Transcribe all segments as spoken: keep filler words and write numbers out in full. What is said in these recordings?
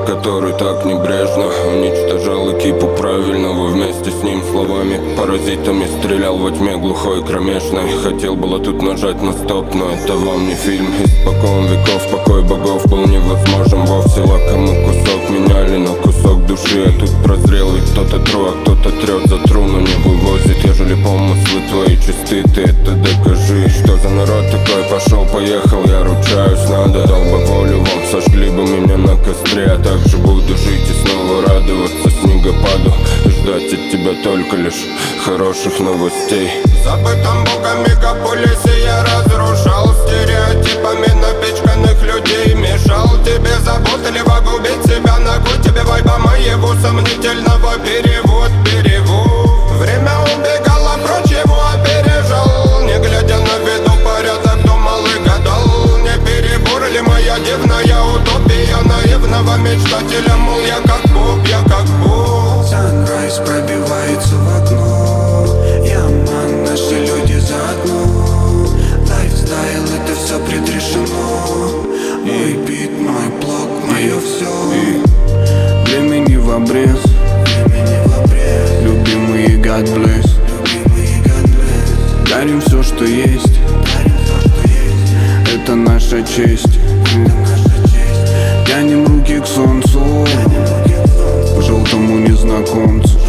который так небрежно уничтожал экипу правильного. Вместе с ним словами паразитами стрелял во тьме глухой кромешной. Хотел было тут нажать на стоп, но это вам не фильм. Испокон веков покой богов был невозможен вовсе. Лакомый кусок меняли на кусок души. Я тут прозрел, ведь кто-то тру, а кто-то трет за тру, но не вывозит. Ежели помыслы твои чисты, ты это докажи. Что за народ такой? Пошел, поехал, я ручаюсь, надо. Дал бы волю вам, сожгли бы меня на костре. Я также буду жить и снова радоваться снегопаду и ждать от тебя только лишь хороших новостей. В забытом богом мегаполисе я разрушал стереотипами напичканных людей. Мешал тебе заботливо губить себя. Нахуй тебе вайба моего сомнительного перевод, перевод. Время убегало прочь, его опережал. Не глядя на виду порядок, думал и гадал. Не перебор ли моя дивная утопия наивного мечтателя? Мол, я как Бог, я как Бог. Sunrise пробивается в окно. Я ман, наши люди заодно. Лайфстайл, это все предрешено. Мой бит, мой блог, мое все. Времени в обрез. Любимые God bless. Дарим все, что есть. Это наша честь. Тянем руки к солнцу, к желтому незнакомцу.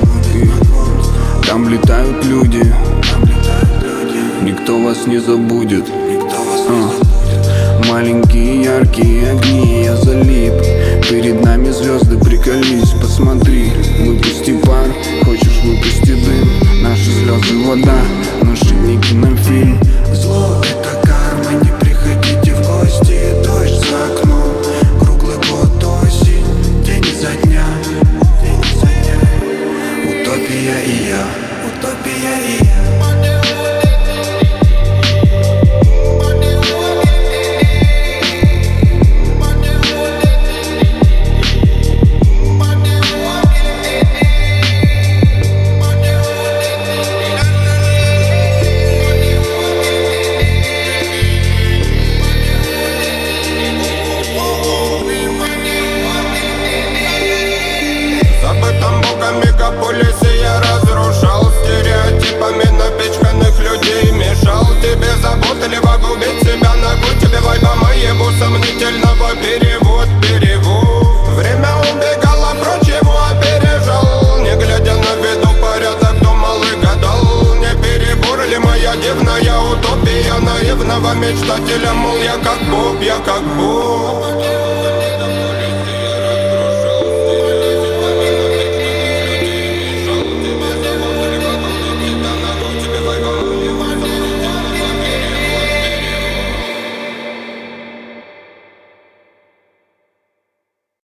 Там летают люди, никто вас не забудет. а. Маленькие яркие огни, я залип. Перед нами звезды, приколись, посмотри. Выпусти пар, хочешь выпусти дым. Наши слезы вода, наши дни кинофильм. Зло это карма, не приходите в гости. Дождь за окном, круглый год осень. День изо дня, день изо дня. Утопия и я, утопия и я. Мегаполисе я разрушал стереотипами напичканных людей. Мешал тебе заботливо губить себя. Нахуй тебе вайба моего сомнительного перевод, перевод. Время убегало прочь, его опережал. Не глядя на виду порядок, думал и гадал. Не перебор ли моя дивная утопия наивного мечтателя? Мол, я как Бог, я как Бог.